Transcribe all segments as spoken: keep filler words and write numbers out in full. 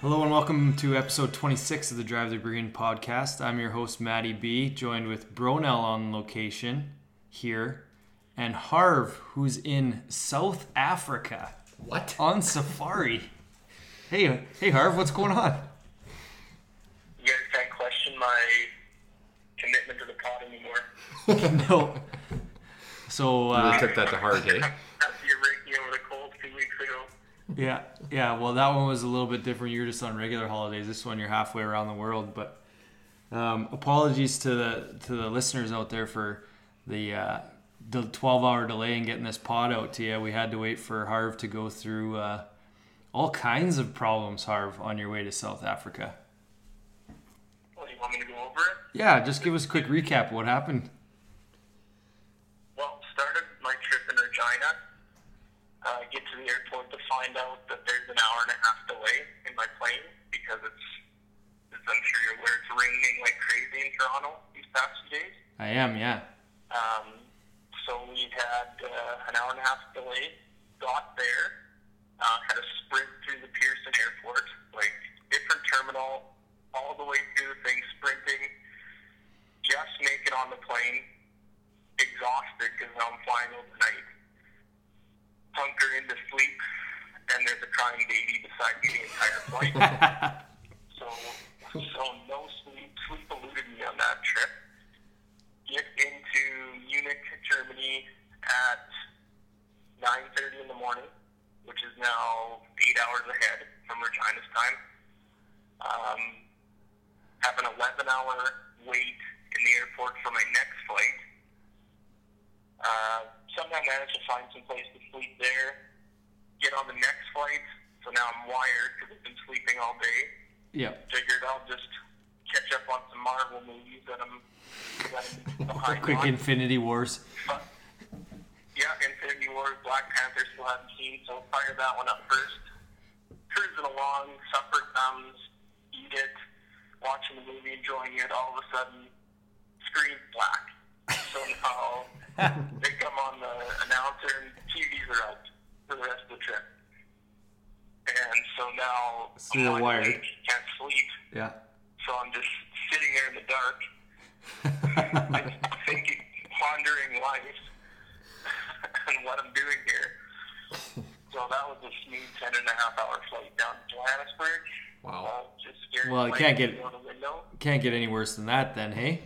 Hello and welcome to episode twenty-six of the Drive the Green podcast. I'm your host, Matty B, joined with Bronell on location here, and Harv, who's in South Africa. What? On safari. Hey, hey Harv, what's going on? You guys can't question my commitment to the pod anymore. No. So, You really uh, took that to heart, eh? After you raked me over the coals two weeks ago. yeah, yeah, well, that one was a little bit different. You're just on regular holidays. This one, you're halfway around the world. But um, apologies to the to the listeners out there for the uh, the twelve-hour delay in getting this pod out to you. We had to wait for Harv to go through uh, all kinds of problems, Harv, on your way to South Africa. Well, you want me to go over it? Yeah, just give us a quick recap of what happened. Well, started my trip in Regina. Uh, get to the airport to find out that there's an hour and a half delay in my plane because it's, as I'm sure you're aware, it's raining like crazy in Toronto these past few days. I am, yeah. Um, so we had uh, an hour and a half delay. Got there, uh, had to sprint through the Pearson Airport, like different terminal, all the way through the thing, sprinting. Just make it on the plane. Exhausted because I'm flying overnight. Hunker into sleep, and there's a crying baby beside me the entire flight. so, so no sleep. Sleep eluded me on that trip. Get into Munich, Germany at nine thirty in the morning, which is now eight hours ahead from Regina's time. Um, have an eleven hour wait in the airport for my next flight. Uh, somehow managed to find some place to sleep there. Get on the next flight. So now I'm wired because I've been sleeping all day. Yeah. Figured I'll just catch up on some Marvel movies that I'm, that I'm behind Quick on. Infinity Wars. But, yeah, Infinity War, Black Panther still haven't seen, so fire that one up first. Cruising along, supper comes, eat it, watching the movie, enjoying it. All of a sudden, screen black. So now they come on the announcer and T Vs are out for the rest of the trip. And so now So you're I'm wired. awake, can't sleep. Yeah. So I'm just sitting there in the dark, just thinking, pondering life and what I'm doing here. So that was a smooth ten and a half hour flight down to Johannesburg. Wow. Uh, just scared Well, it light can't get- out the window. Can't get any worse than that then, hey?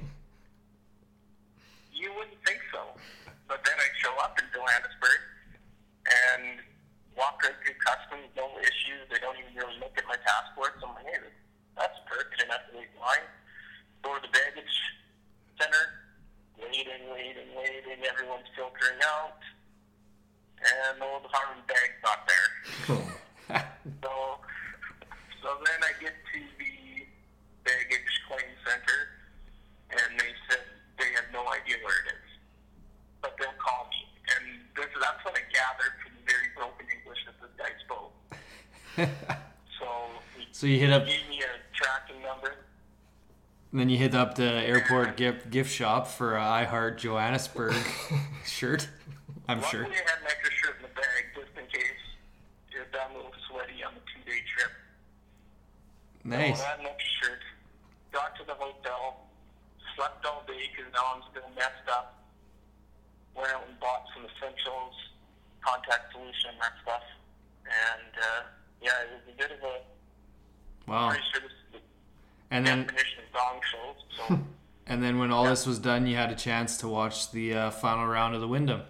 You wouldn't think so. But then I show up in Johannesburg and walk right through customs, no issues. They don't even really look at my passport. So I'm like, hey, that's a perk. I didn't have to wait in line. Go to the baggage center, waiting, waiting, waiting. Everyone's filtering out. And the old Harvard bag's not there. so, so then I get to the baggage claim center, and they said they have no idea where it is. But they'll call me. And this, that's what I gathered from the very broken English that this guy spoke. so, he, So you hit up, he gave me a tracking number. then you hit up the airport gift gift shop for a I Heart Johannesburg shirt. I'm sure. Luckily, I had an extra shirt in the bag just in case it got a little sweaty on the two-day trip. Nice. So I had an extra shirt. Got to the hotel. Slept all day because now I'm still messed up. Went out and bought some essentials, contact solution, that stuff. And, uh, yeah, it was a bit of a... Wow. Pretty sure this is the And then definition of dong shows. So, and then when all this was done, you had a chance to watch the uh, final round of the Wyndham.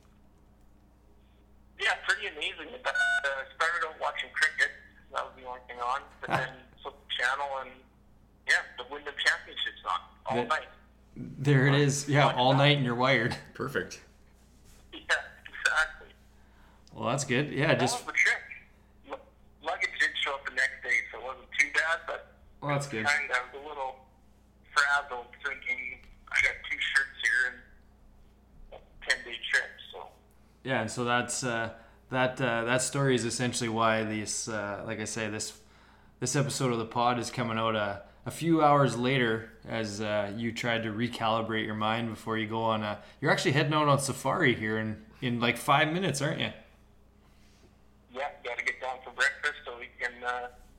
yeah, pretty amazing. I uh, started out watching cricket. That was the only thing on. But then flipped the channel and, yeah, the Wyndham Championship's on all Good. night. There it is. Yeah, all night and you're wired. Perfect. Yeah, exactly. Well, that's good. Yeah, That just was the trick. L- luggage did show up the next day, so it wasn't too bad, but well, that's good. kind of a little frazzled thinking I got two shirts here and a ten-day trip, so... Yeah, and so that's uh, that uh, that story is essentially why this, uh, like I say, this this episode of the pod is coming out a, a few hours later as uh, you tried to recalibrate your mind before you go on a. You're actually heading out on safari here in, in like five minutes, aren't you? Yeah, got to get down for breakfast so we can uh, head out and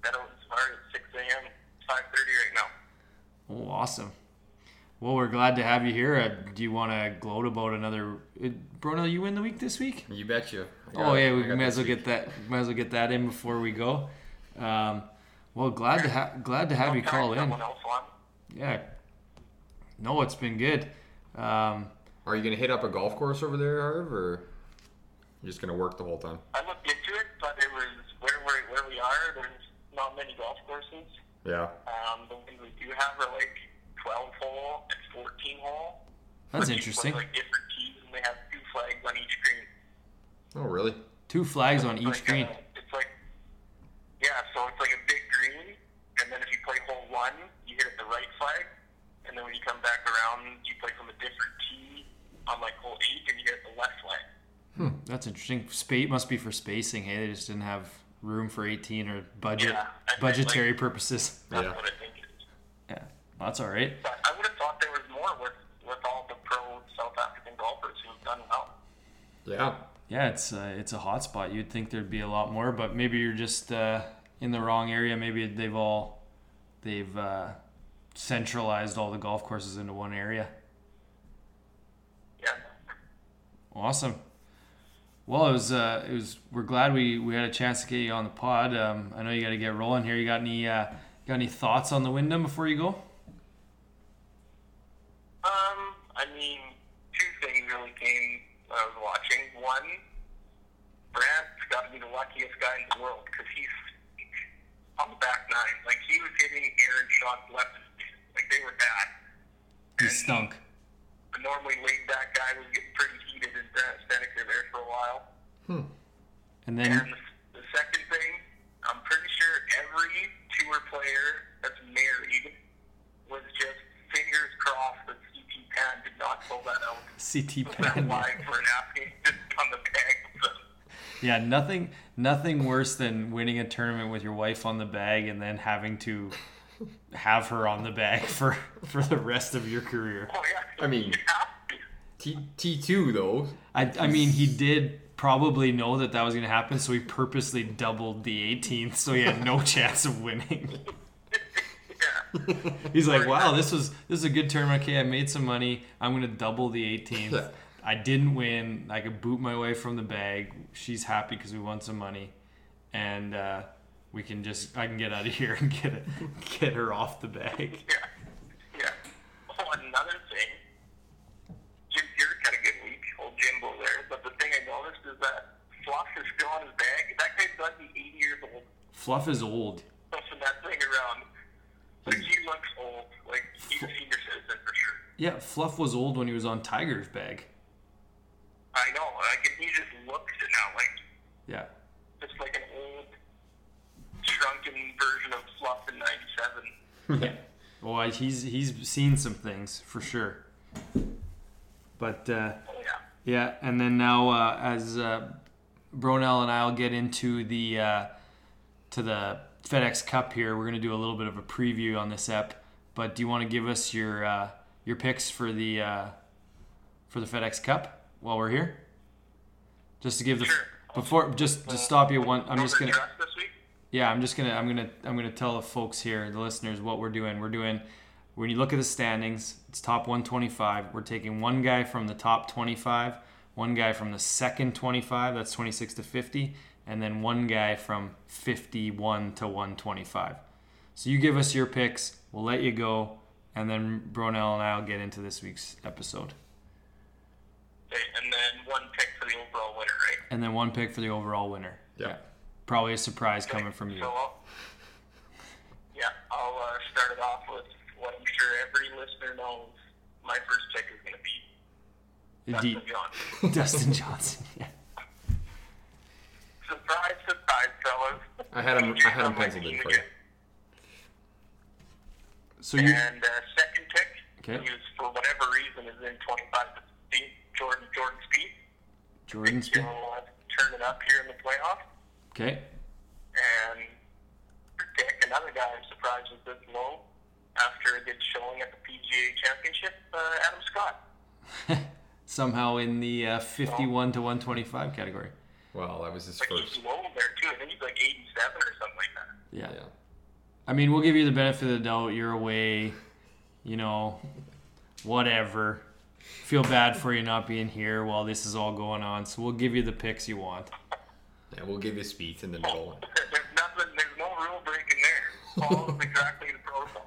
start at six a.m., five thirty right now. Oh, awesome. Well, we're glad to have you here. Uh, do you want to gloat about another... Uh, Bruno, you win the week this week? You betcha. Oh, yeah, we might as well get that might as well get that in before we go. Um, well, glad to, ha- glad to have you call in. Someone else on. Yeah. No, it's been good. Um, Are you going to hit up a golf course over there, Harv, or you're just going to work the whole time? I looked into it, but it was where, where, where we are, there's not many golf courses. Yeah. Um, the ones we do have are like twelve hole and fourteen hole. That's But you interesting. play, like different teams, and they have two flags on each green. Oh, really? Two flags on It's each like, green. uh, it's like, yeah, so it's like a big green, and then if you play hole one, you hit at the right flag, and then when you come back around, you play from a different tee on like hole eight, and you hit at the left flag. Hmm, that's interesting. Spa- must be for spacing. Hey, they just didn't have room for eighteen or budget Yeah, I think, budgetary like- purposes. That's Yeah. what I think it is. Yeah, well, that's all right. But I would have thought there was more with, with all the pro South African golfers who've done well. Yeah. Yeah, it's uh, it's a hot spot. You'd think there'd be a lot more, but maybe you're just uh, in the wrong area. Maybe they've all they've uh, centralized all the golf courses into one area. Yeah. Awesome. Well, it was uh, it was. We're glad we, we had a chance to get you on the pod. Um, I know you got to get rolling here. You got any uh, got any thoughts on the Wyndham before you go? Um, I mean, two things really came when I was watching. One, Brant's got to be the luckiest guy in the world because he's on the back nine. Like, he was hitting Aaron shots left and right. Like, they were bad. He stunk. A normally laid-back guy was getting pretty heated in Seneca there for a while. Hmm. And And then the, the second thing, I'm pretty sure every tour player that's married was just fingers crossed that C T Pan did not pull that out. C T That Pan. line for an asking just on the bag. Yeah, nothing nothing worse than winning a tournament with your wife on the bag and then having to have her on the bag for, for the rest of your career. Oh, yeah. I mean- You have to. T T2 though. I, I mean, he did probably know that that was going to happen, so he purposely doubled the eighteenth, so he had no chance of winning. Yeah. He's like, wow, this was this is a good tournament. Okay, I made some money. I'm going to double the eighteenth. Yeah. I didn't win. I could boot my wife from the bag. She's happy because we won some money, and uh, we can just I can get out of here and get it, get her off the bag. Yeah. Yeah. Oh, another thing. Jim Furyk had a good week, old Jimbo there. But the thing I noticed is that Fluff is still on his bag. That guy's got to be eighty years old. Fluff is old. Pushing that thing around. Like, he looks old. Like, he's a senior citizen for sure. Yeah, Fluff was old when he was on Tiger's bag. I know. Like, and he just looks it now. Like, Yeah. just like an old, shrunken version of Fluff in ninety-seven. Yeah. Well, he's he's seen some things for sure. But uh, Oh, yeah. yeah, and then now uh, as uh, Bronell and I'll get into the uh, to the FedEx Cup here, we're gonna do a little bit of a preview on this ep. But do you want to give us your uh, your picks for the uh, for the FedEx Cup while we're here? Just to give the Sure. before just to stop you one. I'm just Northern gonna. Trust this week? Yeah, I'm just gonna I'm gonna I'm gonna tell the folks here, the listeners, what we're doing. We're doing when you look at the standings, it's top one twenty-five. We're taking one guy from the top twenty-five, one guy from the second twenty-five, that's twenty-six to fifty, and then one guy from fifty-one to one twenty-five. So you give us your picks, we'll let you go, and then Bronell and I'll get into this week's episode. Okay, and then one pick for the overall winner, right? And then one pick for the overall winner. Yeah. Probably a surprise coming from you. So, I'll- yeah, I'll uh, start it off with what I'm sure every listener knows. My first pick is going to be D- Dustin Johnson. Dustin Johnson. Yeah. Surprise, surprise, fellas. I had him. I had him penciled in for you. So you And uh, second pick, Okay. who's for whatever reason is in twenty-five to fifteen, Jordan Jordan Spieth. Jordan He'll Spieth. uh, turn it up here in the playoffs. Okay. And third pick, another guy I'm surprised was this low after a good showing at the P G A Championship, uh, Adam Scott. Somehow in the uh, fifty-one to one twenty-five category. Well, that was his Like, first. he's low there too. I think he's like eighty-seven or something like that. Yeah. Yeah. I mean, we'll give you the benefit of the doubt. You're away, you know, whatever. Feel bad for you not being here while this is all going on. So we'll give you the picks you want. Yeah, we'll give you Spieth in the middle. There's nothing. There's no rule breaking there. Follow exactly the protocol.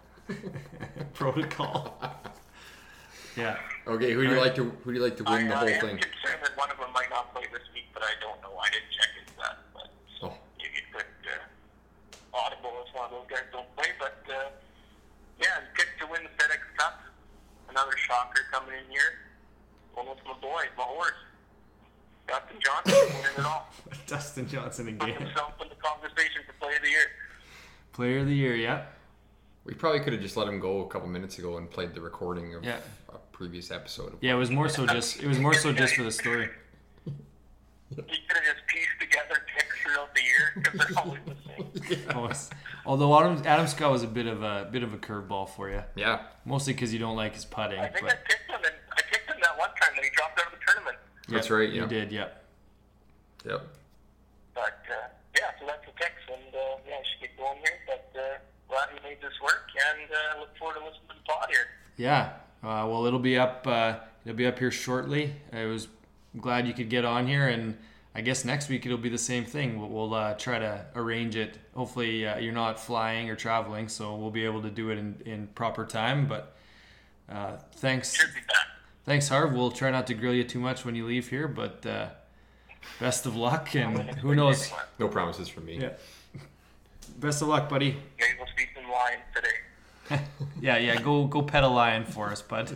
Protocol. Yeah. Okay, who do you like to who do you like to win I, the I whole am thing? concerned that one of them might not play this week, but I don't know. I didn't check into that. But Oh. you get good uh, audible if one of those guys don't play. But uh, yeah, and picked to win the FedEx Cup. Another shocker coming in here. Almost my boy, my horse. Dustin Johnson winning it all. Dustin Johnson Put again. himself in the conversation for Player of the Year. Player of the year, yeah. We probably could have just let him go a couple minutes ago and played the recording of Yeah. a previous episode. Yeah, it was more so just it was more so just for the story. You could have just pieced together picks throughout the year because they're always the same. Almost. Although Adam, Adam Scott was a bit of a bit of a curveball for you, Yeah. mostly because you don't like his putting. I think I But picked him, and I picked him that one time that he dropped out of the tournament. That's yeah, right, You yeah. did, yeah. Yep. But uh, yeah, so that's the picks, and uh, yeah, I should get going here. But uh, glad we made this work, and uh, look forward to listening to the pod here. Yeah. Uh, well, it'll be up. Uh, it'll be up here shortly. I was glad you could get on here, and I guess next week it'll be the same thing. We'll, we'll uh, try to arrange it. Hopefully, uh, you're not flying or traveling, so we'll be able to do it in, in proper time. But uh, thanks, Should be back. thanks, Harv. We'll try not to grill you too much when you leave here, but uh, best of luck, and who knows? No promises from me. Yeah. Best of luck, buddy. Maybe we'll speak some line today. Yeah, yeah. Go, go pet a lion for us, bud.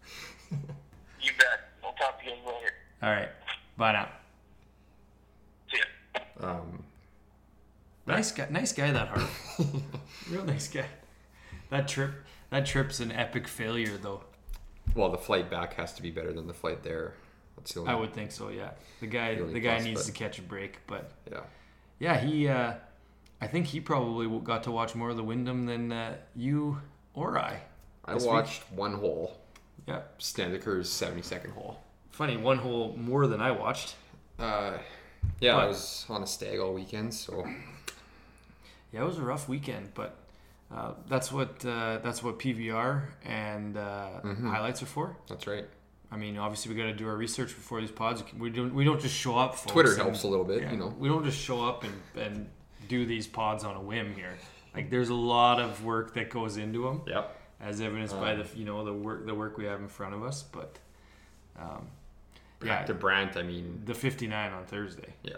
You bet. I'll talk to you later. All right. Bye now. See ya. Um, Nice guy, nice guy that Harv. Real nice guy. That trip, that trip's an epic failure though. well, the flight back has to be better than the flight there. That's the only. I would think so. Yeah, the guy, The only the guy plus, needs but- to catch a break. But Yeah. yeah, he, uh, I think he probably w- got to watch more of the Wyndham than uh, you or I. I This week? watched one hole. Yeah, Standiker's seventy-second hole. funny, one hole more than I watched. Uh, yeah, What? I was on a stag all weekend, so Yeah, it was a rough weekend, but uh, that's what uh, that's what P V R and uh, Mm-hmm. highlights are for. that's right. I mean, obviously we got to do our research before these pods. We don't we don't just show up. Folks, Twitter and- helps a little bit, yeah, you know. We don't just show up and, and do these pods on a whim here. Like there's a lot of work that goes into them, Yep. as evidenced by the you know the work the work we have in front of us. But um, Back yeah, to Brandt, I mean, the fifty-nine on Thursday, yeah,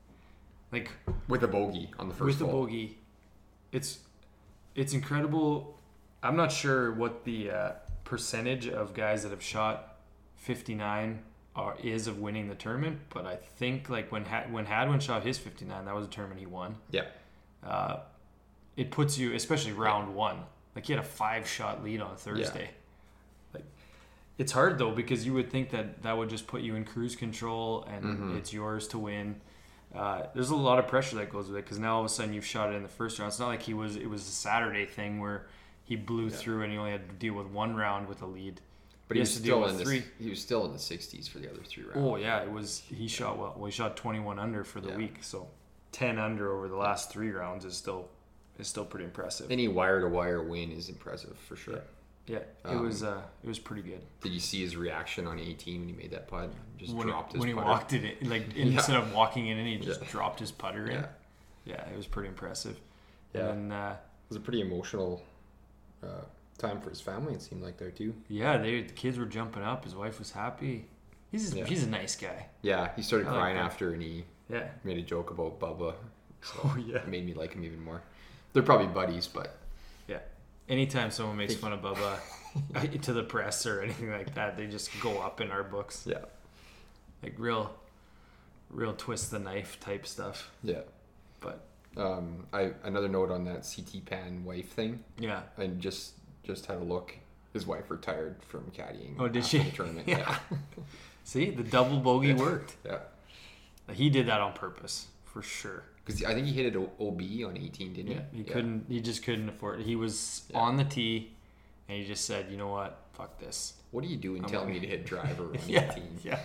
like with a bogey on the first with the hole. bogey, it's it's incredible. I'm not sure what the uh, percentage of guys that have shot fifty-nine are is of winning the tournament, but I think like when ha- when Hadwin shot his fifty-nine, that was a tournament he won. Yeah, Uh, it puts you, especially round one, like he had a five shot lead on Thursday. Like it's hard though because you would think that that would just put you in cruise control and Mm-hmm. it's yours to win. Uh, there's a lot of pressure that goes with it because now all of a sudden you've shot it in the first round. It's not like he was. It was a Saturday thing where he blew through and he only had to deal with one round with a lead. but he has was to deal still with in the three. he was still in the sixties for the other three rounds. Oh yeah, it was. He shot well. Well, he shot twenty-one under for the Yeah. week, so ten under over the last three rounds is still is still pretty impressive. Any wire to wire win is impressive for sure. Yeah, it Um, was. Uh, it was pretty good. Did you see his reaction on eighteen when he made that putt? Just When, dropped he, his when he putter. walked it, in, like Yeah. instead of walking in, he just Yeah. dropped his putter in. Yeah. Yeah, it was pretty impressive. Yeah. And then, uh, It was a pretty emotional uh, time for his family. It seemed like there too. yeah, they the kids were jumping up. His wife was happy. He's Yeah. he's a nice guy. Yeah, he started I like crying that. after, and he Yeah. made a joke about Bubba. So Oh, yeah. it made me like him even more. They're probably buddies, but Yeah. Anytime someone makes fun of Bubba to the press or anything like that, they just go up in our books. yeah, Like real, real twist the knife type stuff. yeah. But Um, I another note on that C T Pan wife thing. yeah. And just just had a look. His wife retired from caddying. Oh, did after she? The tournament. Yeah. Yeah. See, the double bogey worked. yeah. He did that on purpose, for sure. Because I think he hit it O- OB on eighteen, didn't Yeah, he? he couldn't. He just couldn't afford it. He was Yeah. on the tee, and he just said, "You know what? Fuck this." What are you doing I'm telling like- me to hit driver on Yeah, eighteen? yeah.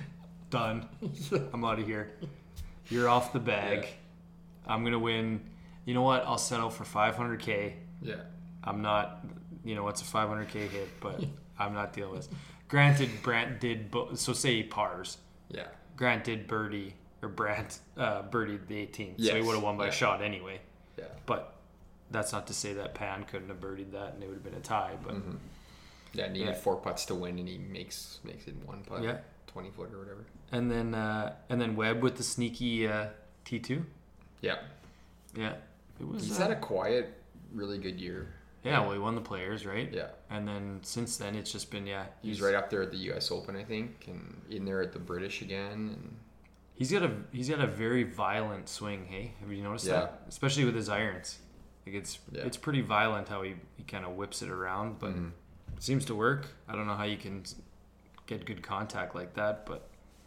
Done. I'm out of here. You're off the bag. Yeah. I'm gonna win. you know what? I'll settle for five hundred K. Yeah. I'm not, you know, it's a five hundred K hit, but I'm not dealing with it. Granted, Brant did, bo- so say he pars. Yeah. Grant did birdie, or Brant uh, birdied the eighteenth, so he Yes. would have won by Yeah. a shot anyway. Yeah. But that's not to say that Pan couldn't have birdied that and it would have been a tie. But Mm-hmm. Yeah, needed Yeah. four putts to win, and he makes makes it one putt. Yeah. twenty foot or whatever. and then uh, and then Webb with the sneaky uh, T two. Yeah. Yeah, it was. He's uh, had a quiet, really good year. yeah, well, he won the Players, right? Yeah. And then since then, it's just been yeah. He's right up there at the U S Open, I think, and in there at the British again. And He's got a he's got a very violent swing. Hey, have you noticed Yeah. that? Especially with his irons, like it's Yeah. it's pretty violent how he, he kind of whips it around, but Mhm. it seems to work. I don't know how you can get good contact like that, but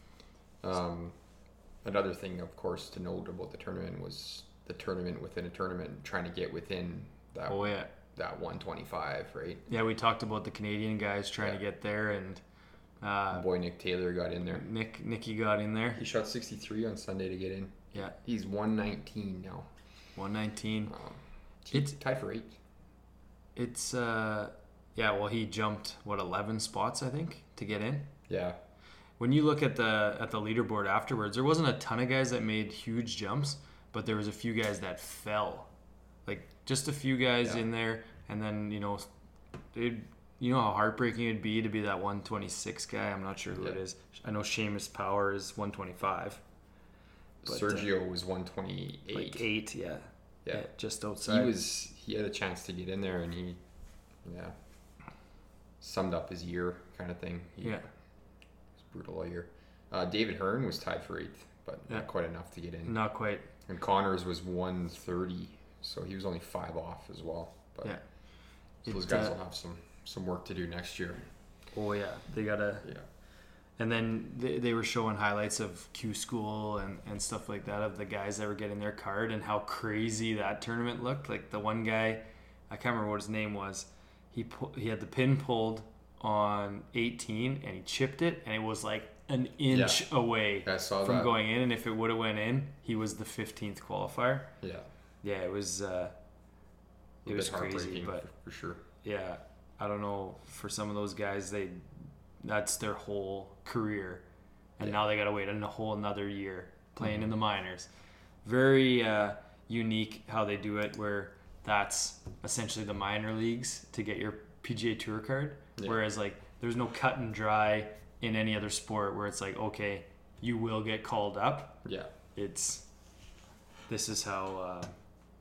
Um, another thing, of course, to note about the tournament was the tournament within a tournament, trying to get within that oh yeah, that one twenty-five, right? yeah. We talked about the Canadian guys trying Yeah. to get there, and uh, Boy, Nick Taylor got in there. Nick Nicky got in there. He shot sixty-three on Sunday to get in. Yeah, He's one nineteen now. one nineteen. Um, he- It's- tied for eight. It's uh, yeah. Well, he jumped what eleven spots I think to get in. Yeah. When you look at the at the leaderboard afterwards, there wasn't a ton of guys that made huge jumps, but there was a few guys that fell, like just a few guys Yeah. in there, and then you know, it, you know how heartbreaking it'd be to be that one twenty-six guy. I'm not sure who it Yeah. is. I know Seamus Power is one twenty-five. But, uh, Sergio was one twenty-eight. Like eight, yeah, Yeah. just He outside. was he had a chance to get in there, and he, yeah, summed up his year kind of thing. He, yeah, It was brutal all year. Uh, David Hearn was tied for eighth, but Yeah. not quite enough to get in. not quite. And Connors was one thirty, so he was only five off as well. But Yeah. so those It, guys uh, will have some some work to do next year. Oh yeah, they gotta. Yeah. And then they, they were showing highlights of Q School and, and stuff like that of the guys that were getting their card and how crazy that tournament looked. Like the one guy, I can't remember what his name was. He pu- he had the pin pulled on eighteen and he chipped it and it was like an inch away I saw from that. going in. And if it would have went in, he was the fifteenth qualifier. Yeah. Yeah, it was uh, A it was bit crazy, heartbreaking but for, for sure. yeah, I don't know. For some of those guys, they that's their whole career, and Yeah. now they got to wait a whole another year playing in the minors. Very uh, unique how they do it, where that's essentially the minor leagues to get your P G A Tour card. Yeah. Whereas like there's no cut and dry in any other sport where it's like, okay, you will get called up. Yeah. It's this is how uh,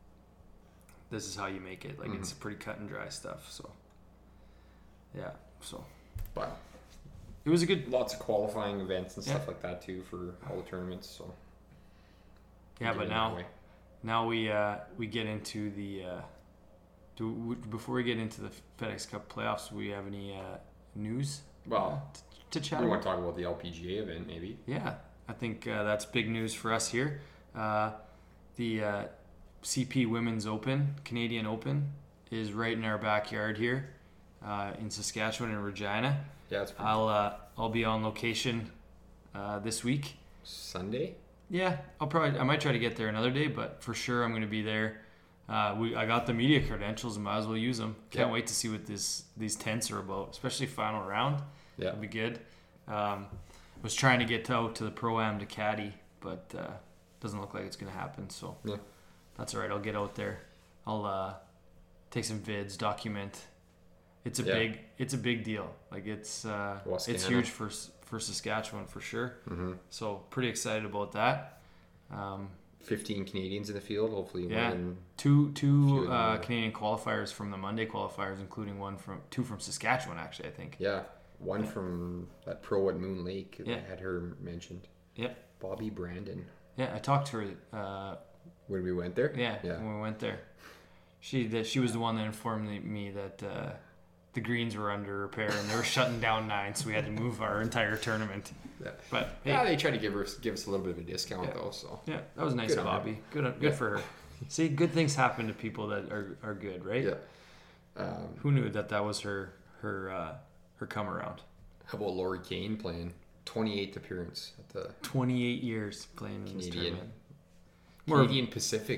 this is how you make it. Like Mhm. it's pretty cut and dry stuff. So yeah, so But it was a good lots of qualifying events and stuff Yeah. like that too for all the tournaments. So yeah. do But it that now way. now we uh, we get into the uh, do we, before we get into the FedEx Cup playoffs. Do we have any uh, news? Well, uh, t- to chat we about? want to talk about the L P G A event maybe. Yeah, I think uh, that's big news for us here. Uh, the uh, C P Women's Open, Canadian Open, is right in our backyard here uh, in Saskatchewan and Regina. Yeah, it's pretty I'll uh, I'll be on location uh, this week. Sunday. Yeah, I'll probably I might try to get there another day, but for sure I'm going to be there. Uh, we I got the media credentials and might as well use them. Can't Yeah. wait to see what this these tents are about, especially final round. Yeah. That'd be good. Um, was trying to get out to the Pro-Am to caddy, but uh, doesn't look like it's going to happen. So Yeah. that's all right. I'll get out there. I'll uh, take some vids, document. It's a Yeah. big, it's a big deal. Like it's, uh, it's Wascana. huge for for Saskatchewan for sure. Mm-hmm. So pretty excited about that. Um, Fifteen Canadians in the field. Hopefully, Yeah. more than two Few two of them, uh, yeah. Canadian qualifiers from the Monday qualifiers, including one from two from Saskatchewan. Actually, I think. yeah, one from that pro at Moon Lake. Yeah. I had her mentioned. Yep. Bobby Brandon. Yeah, I talked to her. Uh, When we went there. Yeah, Yeah. when we went there, she that she was the one that informed me that uh, the greens were under repair and they were shutting down nine, so we had to move our entire tournament. Yeah. But hey, Yeah, they tried to give us give us a little bit of a discount Yeah. though. So yeah, that was nice Good of on her. Bobby. Good, good Yeah. for her. See, good things happen to people that are, are good, right? yeah. Um, Who knew that that was her her uh, her come around? how about Lori Kane playing twenty-eighth appearance at the twenty-eight years playing in this Canadian tournament. More, Canadian Pacific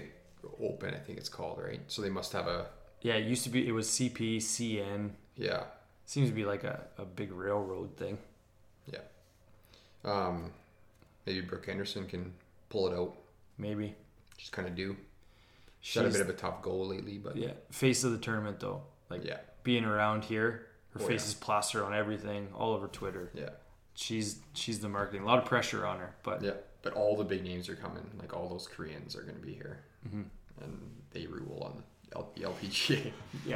Open, I think it's called, right? So they must have a Yeah, it used to be, it was C P, C N. yeah, Seems to be like a, a big railroad thing. yeah. Um, maybe Brooke Henderson can pull it out. Maybe. She's kind of due. She's had a bit of a tough goal lately, but yeah, face of the tournament though. Like yeah, being around here, her Oh, face yeah. is plastered on everything, all over Twitter. yeah, She's she's the marketing. A lot of pressure on her, but yeah. But all the big names are coming. Like all those Koreans are going to be here, Mhm. and they rule on the L- the L P G A. yeah,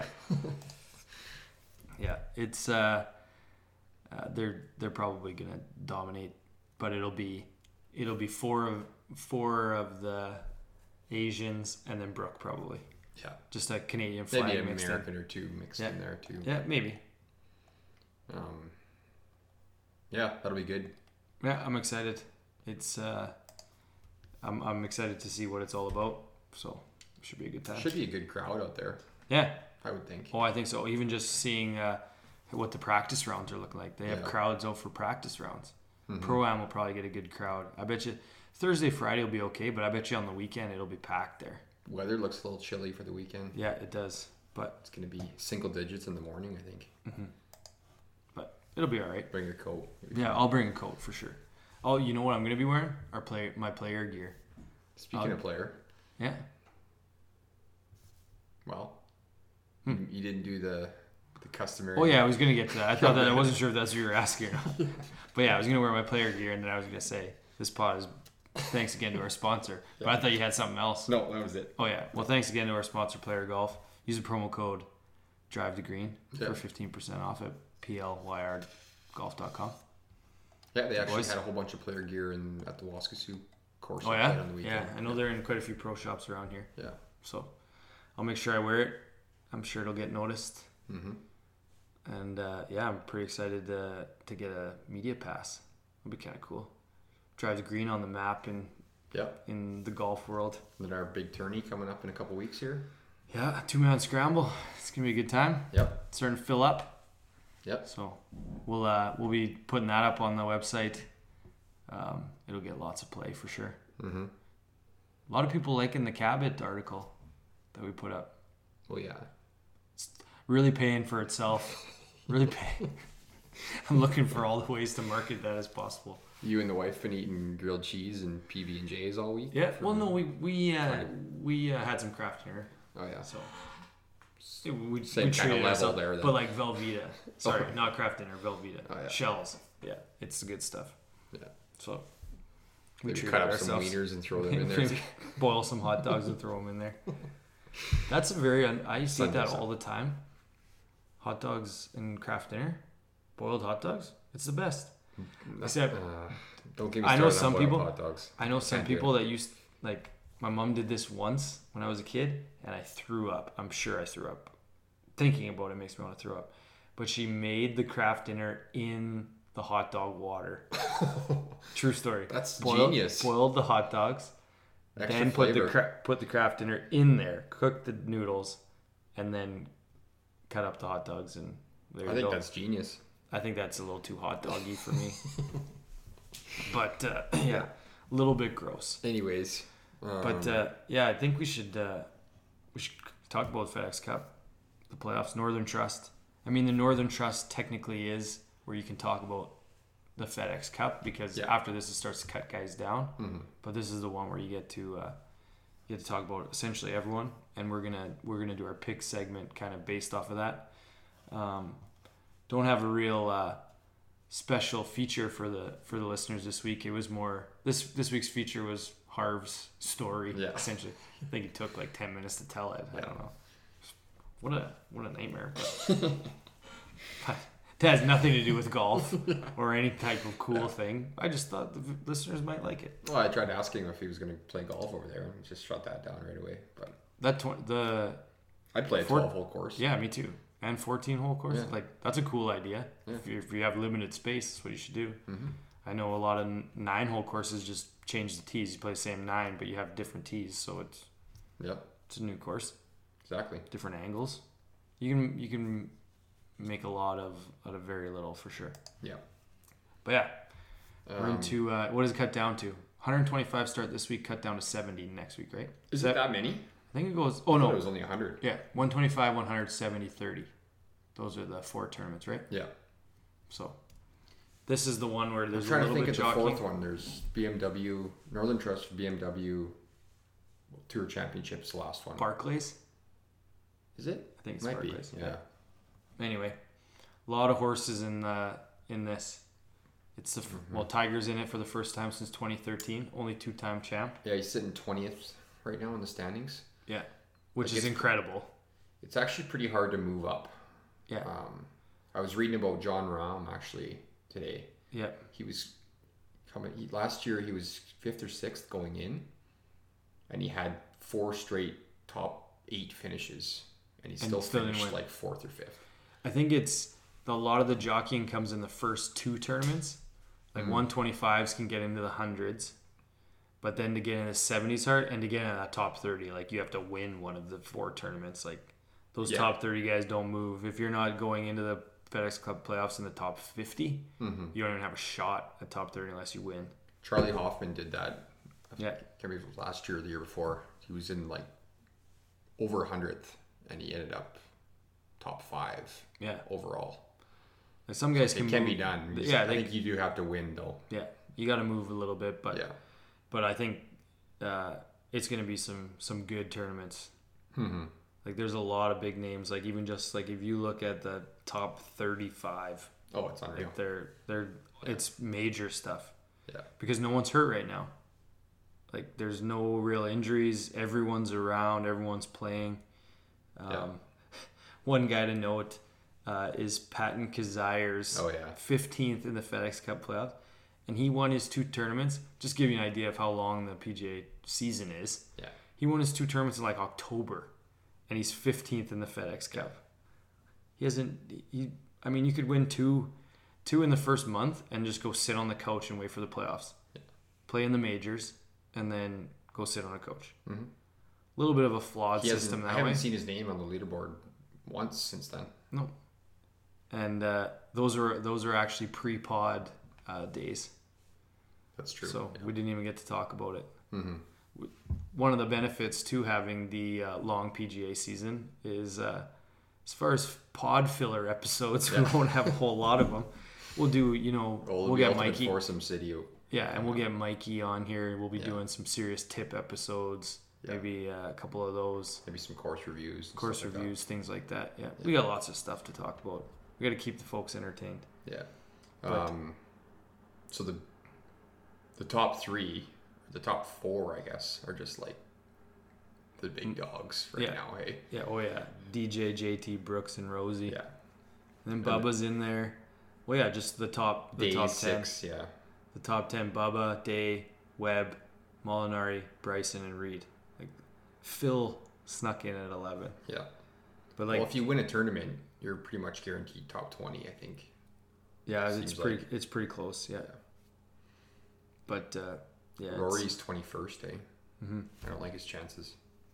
yeah. It's uh, uh, they're they're probably gonna dominate, but it'll be it'll be four of four of the Asians and then Brooke probably. Yeah, Just a Canadian flag maybe an mixed American in. or two mixed Yeah. in there too. Yeah, maybe. Um, yeah, that'll be good. Yeah, I'm excited. It's uh, I'm I'm excited to see what it's all about. So it should be a good time. Should be a good crowd out there, Yeah. I would think. Oh, I think so. Even just seeing uh, what the practice rounds are looking like. They have Yeah. crowds out for practice rounds. Mhm. Pro-Am will probably get a good crowd. I bet you Thursday, Friday will be okay, but I bet you on the weekend it'll be packed there. Weather looks a little chilly for the weekend. Yeah, it does. But It's going to be single digits in the morning, I think. but it'll be all right. Bring your coat. Yeah, I'll bring a coat for sure. Oh, you know what I'm going to be wearing? Our play my player gear. Speaking Um, of player, Yeah. well, Hmm. you, you didn't do the the customary. Oh yeah, I was gonna get to that. I thought that I wasn't sure if that's what you were asking. But yeah, I was gonna wear my player gear, and then I was gonna say this pod is thanks again to our sponsor. But I thought you had something else. No, that was it. Oh yeah, well thanks again to our sponsor, Player Golf. Use the promo code Drive to Green Yeah. for fifteen percent off at p l y r golf dot com. Yeah, they actually boys. had a whole bunch of player gear in at the Waskasiu course. Oh they yeah, played on the yeah. weekend. I know they're in quite a few pro shops around here, Yeah. so I'll make sure I wear it. I'm sure it'll get noticed. Mm-hmm. And uh, yeah, I'm pretty excited to to get a media pass. It'll be kind of cool. Drive the Green on the map in Yep. in the golf world. Then our big tourney coming up in a couple weeks here. Yeah, two man scramble. It's gonna be a good time. Yep. It's starting to fill up. Yep. So we'll uh, we'll be putting that up on the website. Um, it'll get lots of play for sure. Mm-hmm. A lot of people liking the Cabot article that we put up. Well, yeah. Really paying for itself. Really paying. I'm looking for all the ways to market that as possible. You and the wife been eating grilled cheese and P B and J's all week? Yeah. Well, no, we we uh, Right. we uh, had some craft dinner, Oh yeah. so it, we, Same we kinda treated level ourselves, there then. but like Velveeta. Sorry, Okay. not craft dinner. Velveeta. Oh, yeah. Shells. Yeah, it's the good stuff. Yeah. So we Maybe treated cut up some ourselves. wieners and throw them in there. Maybe boil some hot dogs and throw them in there. That's a very. Un- I used to eat that Sunday all the time. Hot dogs and craft dinner, boiled hot dogs. It's the best. Except Uh, don't get me I know started on some boiled people- hot dogs. I know some Can't do people that used like my mom did this once when I was a kid, and I threw up. I'm sure I threw up. Thinking about it makes me want to throw up. But she made the craft dinner in the hot dog water. True story. That's boiled, genius. Boiled the hot dogs, Extra then put flavor. the cra- put the craft dinner in there, cooked the noodles, and then cut up the hot dogs. And there you I think go. that's genius. I think that's a little too hot doggy for me. But uh, yeah, a little bit gross. Anyways. Um, But uh, yeah, I think we should uh, we should talk about FedEx Cup, the playoffs, Northern Trust. I mean, the Northern Trust technically is where you can talk about the FedEx Cup because Yeah. after this it starts to cut guys down. mhm. But this is the one where you get to uh, you get to talk about essentially everyone, and we're gonna we're gonna do our pick segment kind of based off of that. Um, don't have a real uh, special feature for the for the listeners this week. It was more this this week's feature was Harv's story. Yeah. Essentially, I think it took like ten minutes to tell it. I Yeah. don't know. What a what a nightmare. But, but that has nothing to do with golf or any type of cool Yeah. thing. I just thought the listeners might like it. Well, I tried asking him if he was going to play golf over there, and he just shut that down right away. But That tw- the I'd play a Four- twelve-hole course. yeah, me too. And fourteen hole course, Yeah. like that's a cool idea. Yeah. If, you, if you have limited space, that's what you should do. Mm-hmm. I know a lot of nine hole courses just change the tees. You play the same nine, but you have different tees, so it's Yep. it's a new course, Exactly. different angles. You can you can make a lot of out of very little for sure. Yeah. But yeah, we're Um, into uh, what does it cut down to? one hundred twenty-five start this week, cut down to seventy next week, right? Is that- it that many? I think it goes. Oh I thought no, it was only one hundred. yeah, one twenty-five, one seventy, thirty. Those are the four tournaments, right? Yeah. So this is the one where I'm there's a trying to little think bit of the jockeying. fourth one. There's B M W, Northern Trust, B M W Tour Championships, the last one. Barclays. Is it? I think it's Might Barclays. be. Yeah. Anyway, a lot of horses in uh, in this. It's the Mm-hmm. well, Tiger's in it for the first time since twenty thirteen. Only two-time champ. Yeah, he's sitting twentieth right now in the standings. Yeah, which Like is it's- incredible. It's actually pretty hard to move up. Yeah, Um, I was reading about John Rahm actually today. yeah, He was coming he, last year. He was fifth or sixth going in, and he had four straight top eight finishes, and he And still, still didn't finished win. like fourth or fifth. I think it's a lot of the jockeying comes in the first two tournaments. Like Mm-hmm. one twenty-fives can get into the hundreds, but then to get in the seventies hard and to get in that top thirty, like you have to win one of the four tournaments. Like those Yeah. top thirty guys don't move. If you're not going into the FedEx Cup playoffs in the top fifty, Mm-hmm. you don't even have a shot at top thirty unless you win. Charlie Hoffman did that. I Yeah. can't remember if it was last year or the year before. He was in like over a hundredth, and he ended up top five Yeah, overall. like some guys It can can move. be done. You just- Yeah, I they, think you do have to win though. yeah, you got to move a little bit, but Yeah. but I think uh, it's gonna be some some good tournaments. Mm-hmm. Like there's a lot of big names. Like even just like if you look at the top thirty-five, Oh, it's unreal. like they're they're it's major stuff Yeah. because no one's hurt right now. Like there's no real injuries. Everyone's around. Everyone's playing. Um, Yeah. One guy to note uh, is Patton Kazires, Oh yeah. fifteenth in the FedEx Cup playoffs, and he won his two tournaments. Just give you an idea of how long the P G A season is. Yeah. He won his two tournaments in like October, and he's fifteenth in the FedEx Cup. He hasn't. He. I mean, you could win two, two in the first month, and just go sit on the couch and wait for the playoffs. Yeah. Play in the majors, and then go sit on a couch. A Mhm. little bit of a flawed He system hasn't, I that haven't way. seen his name on the leaderboard once since then. No. And uh, those are those are actually pre-pod uh, days, That's true. so yeah. we didn't even get to talk about it. Mhm. One of the benefits to having the uh, long P G A season is, uh, as far as pod filler episodes, we Yeah. won't have a whole lot of them. We'll do, you know, Oh, we'll the get Ultimate Mikey. Foursome City. Yeah, and we'll get Mikey on here. We'll be Yeah. doing some serious tip episodes, Yeah. maybe uh, a couple of those, Maybe some course reviews. and course stuff like reviews, things like that. Yeah, we got lots of stuff to talk about. We got to keep the folks entertained. that. Yeah. But- Um, so the the top three, the top four, I guess, are just like the big dogs right Mm. Yeah. now. Hey. Yeah, oh yeah, D J, J T, Brooks, and Rosie. Yeah. And then Bubba's in there. Well, yeah, just the top, the Day top ten. six. Yeah. The top ten: Bubba, Day, Webb, Molinari, Bryson, and Reed. Like Phil snuck in at eleven, Yeah. but like, well, if you win a tournament, you're pretty much guaranteed top twenty. I think. yeah, seems it's pretty, like- it's pretty close. Yeah, Yeah. but uh, yeah, it's- Rory's twenty-first. Eh. Mhm. I don't like his chances.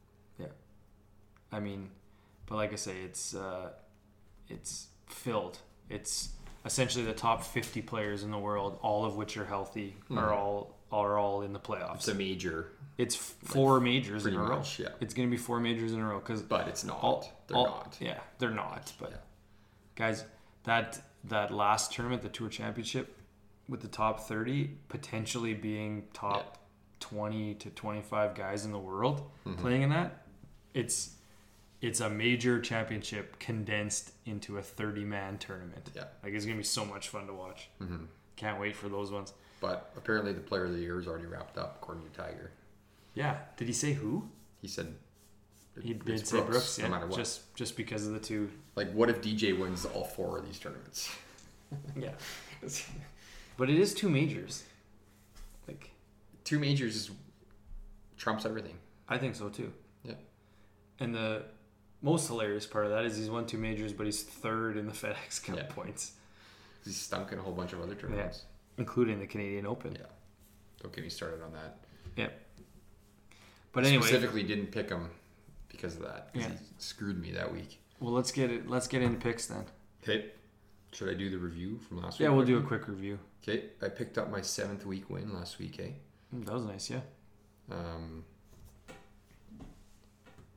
I mean, but like I say, it's uh, it's filled. It's essentially the top fifty players in the world, all of which are healthy, Mhm. are all are all in the playoffs. It's a major, It's four majors in pretty a row. much. Yeah. It's going to be four majors in a row because But it's not. all, They're all- not. Yeah, they're not. But Yeah. guys, that that last tournament, the Tour Championship, with the top thirty potentially being top twenty to twenty-five guys in the world Mhm. playing in that, it's it's a major championship condensed into a thirty-man tournament. Yeah. Like it's gonna be so much fun to watch. Mhm. Can't wait for those ones. But apparently, the player of the year is already wrapped up, according to Tiger. Yeah. Did he say who? He said it- He it's did say Brooks. no Yeah. matter what. Just just because of the two. Like, what if D J wins all four of these tournaments? Yeah. But it is two majors. Like Two majors is trumps everything. I think so too. Yeah. And the most hilarious part of that is he's won two majors, but he's third in the FedEx Cup Yeah. points, He's stunk in a whole bunch of other tournaments. including the Canadian Open. Yeah. Don't get me started on that. Yeah. But anyway, Specifically didn't pick him because of that. 'Cause Yeah. He screwed me that week. well, let's get it. Let's get into picks then. Okay. Should I do the review from last Yeah, week? we'll do a quick review. Okay. I picked up my seventh week win last week, eh? Mm, that was nice. Yeah. Um,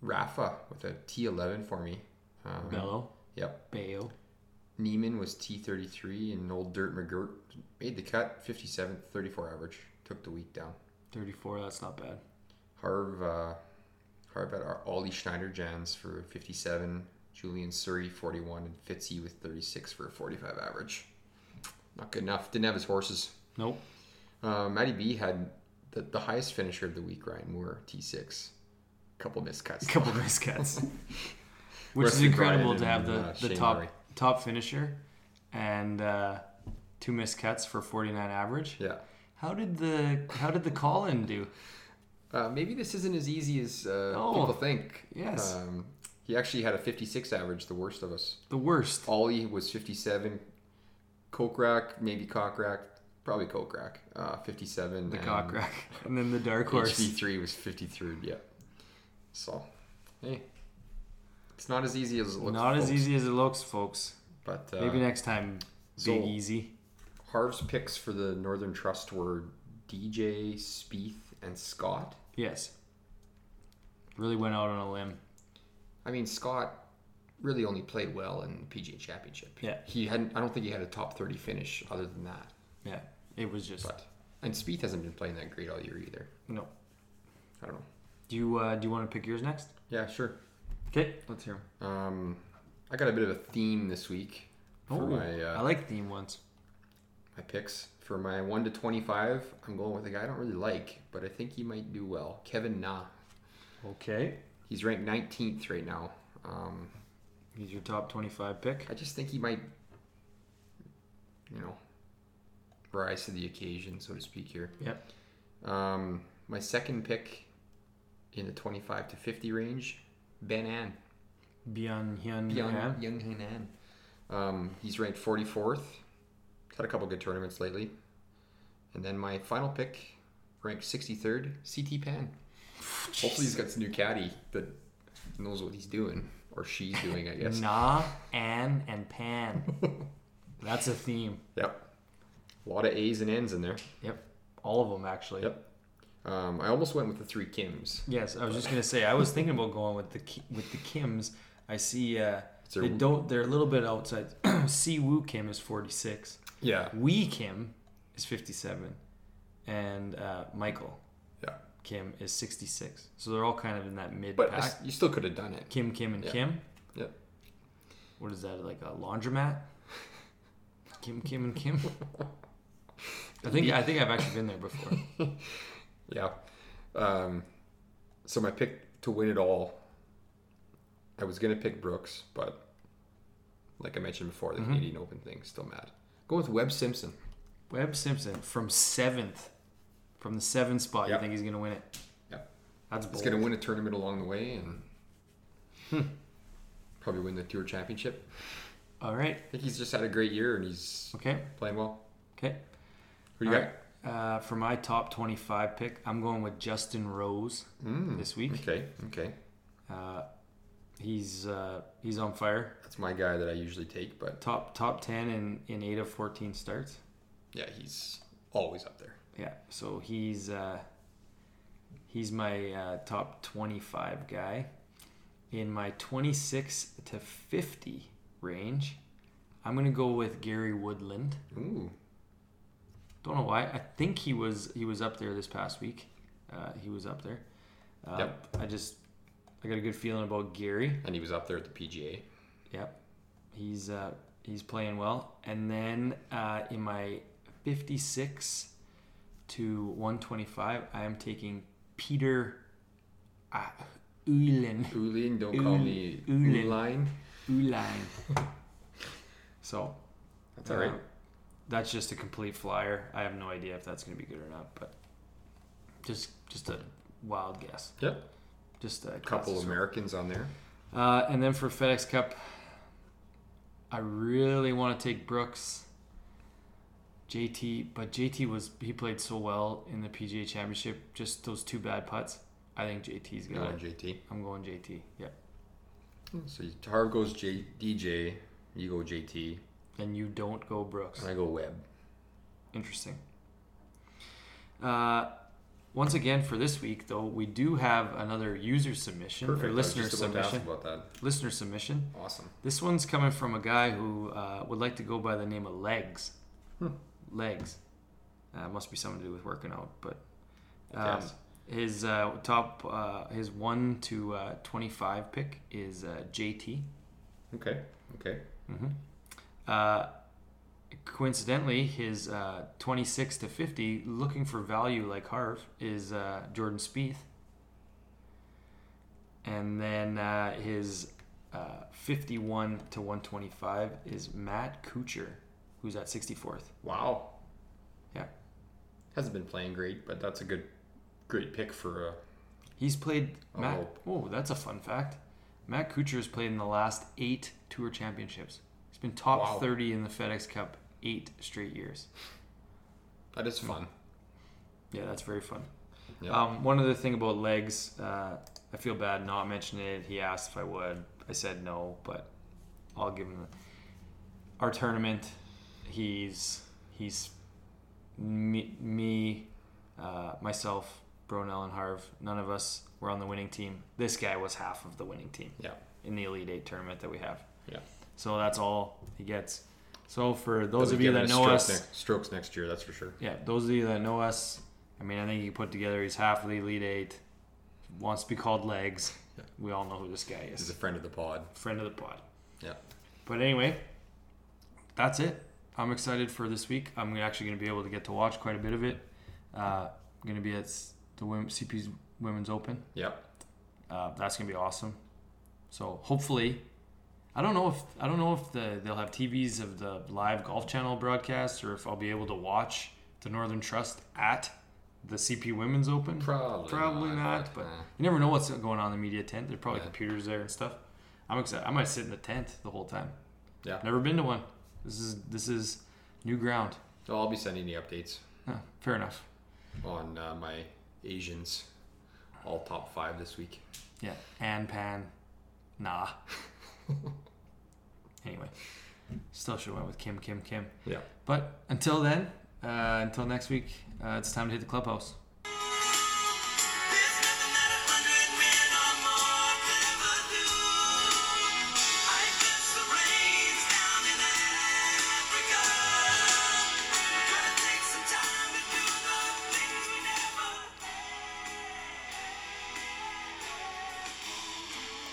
Rafa with a T eleven for me. Um, Bello. Yep. Bayo. Neiman was T thirty-three, and old Dirt McGirt made the cut, fifty-seventh, thirty-four average. Took the week down. thirty-four, that's not bad. Harv, uh, Harv had our Ollie Schneider Jans for fifty-seven, Julian Surrey forty-one, and Fitzy with thirty-six for a forty-five average. Not good enough. Didn't have his horses. Nope. Uh, Matty B had the, the highest finisher of the week, Ryan Moore, T six. Couple missed cuts. Couple miscuts. Which Rest is in incredible Brian to have and, the, uh, the Shane top Murray. top finisher and uh, two missed cuts for forty-nine average. Yeah. How did the how did the call in do? Uh, maybe this isn't as easy as uh, Oh, people think. yes. Um, he actually had a fifty-six average, the worst of us. The worst. Ollie was fifty-seven. Kokrak, maybe Kokrak, probably Kokrak, uh, fifty-seven. The and cock rack. And then the dark horse. H V three was fifty-three, yeah. So, hey, it's not as easy as it looks. Not as folks. easy as it looks, folks. But uh, Maybe next time, big so- easy. Harv's picks for the Northern Trust were D J, Spieth, and Scott. Yes. Really went out on a limb. I mean, Scott really only played well in the P G A Championship. Yeah. He hadn't. I don't think he had a top thirty finish other than that. Yeah. It was just But and Spieth hasn't been playing that great all year either. no. I don't know. Do you uh, do you want to pick yours next? Yeah, sure. Okay, let's hear 'em. Um, I got a bit of a theme this week for Oh, my uh, I like theme ones. my picks. For my one to twenty-five, I'm going with a guy I don't really like, but I think he might do well. Kevin Na. Okay. He's ranked nineteenth right now. Um, He's your top twenty-five pick. I just think he might, you know, rise to the occasion, so to speak here. Yep. Um, my second pick in the twenty-five to fifty range, Ben An. Byung Hyun Young, Han. young Hanan. Um, he's ranked forty-fourth. He's had a couple good tournaments lately. And then my final pick, ranked sixty-third, C T Pan. Hopefully he's got some new caddy that knows what he's doing. Or she's doing, I guess. Na, An, and Pan. That's a theme. Yep. A lot of A's and N's in there. Yep. All of them, actually. Yep. Um, I almost went with the three Kims. Yes, I was just gonna say. I was thinking about going with the Ki- with the Kims. I see. Uh, Is there- they don't. They're a little bit outside. Si Woo Kim is forty-six. Yeah. Wee Kim is fifty-seven, and uh, Michael Yeah. Kim is sixty-six. So they're all kind of in that mid But I pack. s- you still could have done it. Kim, Kim, and Yeah. Kim. Yep. What is that? Like a laundromat? Kim, Kim, and Kim. I think I think I've actually been there before. Yeah. Um, so my pick to win it all, I was going to pick Brooks, but like I mentioned before, the Mhm. Canadian Open thing, still mad. Go with Webb Simpson. Webb Simpson from seventh, from the seventh spot. Yep. You think he's gonna win it? Yep. That's He's bold. going to win a tournament along the way and Hmm. probably win the Tour Championship. All right. I think he's just had a great year and he's Okay. playing well. Okay. Who do you All got? right. Uh, for my top twenty-five pick, I'm going with Justin Rose Mm, this week. Okay, okay. Uh, he's uh, he's on fire. That's my guy that I usually take, but Top top ten in, in eight of fourteen starts. yeah, he's always up there. Yeah. So he's uh, he's my uh, top twenty-five guy. In my twenty-six to fifty range, I'm gonna go with Gary Woodland. Ooh, Don't know why. I think he was he was up there this past week. Uh, he was up there. Uh, Yep. I just I got a good feeling about Gary. and he was up there at the P G A. Yep. He's uh, he's playing well. And then uh, in my fifty-six to one twenty-five, I am taking Peter uh, Uihlein. Uline, don't call Ul- me Uline. Uline. Uihlein. So That's all right. uh, that's just a complete flyer. I have no idea if that's going to be good or not, but just just a wild guess. Yep. Just a A couple guess. Americans on there. Uh, and then for FedEx Cup, I really want to take Brooks, J T, but J T was he played so well in the P G A Championship. Just those two bad putts. I think J T's You got going it. J T. I'm going J T. Yep. So you- Harv goes J, D J, you go J T, And you don't go Brooks. and I go Webb. Interesting. Uh, once again, for this week, though, we do have another user submission Perfect. or I was listener just about to ask submission. about that. Listener submission. Awesome. This one's coming from a guy who uh, would like to go by the name of Legs. Hmm. Legs. Uh, must be something to do with working out, but um, Yes. his uh, top, uh, his one to uh, twenty-five pick is uh, J T. Okay. Okay. Mm-hmm. Uh, coincidentally, his uh, twenty-six to fifty, looking for value like Harv, is uh, Jordan Spieth. And then uh, his uh, fifty-one to one twenty-five is Matt Kuchar, who's at sixty-fourth. Wow. Yeah. Hasn't been playing great, but that's a good, great pick for. Uh, He's played Oh. Matt. Oh, that's a fun fact. Matt Kuchar has played in the last eight Tour Championships. He's been top Wow. thirty in the FedEx Cup eight straight years. that is fun. Yeah, that's very fun. Yeah. Um, one other thing about Legs, uh, I feel bad not mentioning it. He asked if I would. I said no, but I'll give him the, our tournament. He's he's me, me uh, myself, Bronell, and Harv. None of us were on the winning team. This guy was half of the winning team. Yeah. In the Elite Eight tournament that we have. Yeah. So that's all he gets. So for those He'll of be you giving that us know strokes us, next, strokes next year, that's for sure. yeah, those of you that know us, I mean, I think you put together he's half of the Elite Eight, wants to be called Legs. Yeah. We all know who this guy He's is. a friend of the pod. Friend of the pod. Yeah. But anyway, that's it. I'm excited for this week. I'm actually going to be able to get to watch quite a bit of it. Uh, I'm going to be at the women, C P's Women's Open. Yeah. Uh, that's going to be awesome. So hopefully, I don't know if I don't know if the they'll have T Vs of the live Golf Channel broadcast, or if I'll be able to watch the Northern Trust at the C P Women's Open. Probably. Probably not, but uh, you never know what's going on in the media tent. There's probably Yeah. computers there and stuff. I'm excited. I might sit in the tent the whole time. yeah. Never been to one. This is this is new ground. So I'll be sending you updates Oh, fair enough. on uh, my Asians, all top five this week. Yeah, and Pan, nah. Anyway, still should have went with Kim, Kim, Kim. Yeah. But until then, uh, until next week, uh, it's time to hit the clubhouse.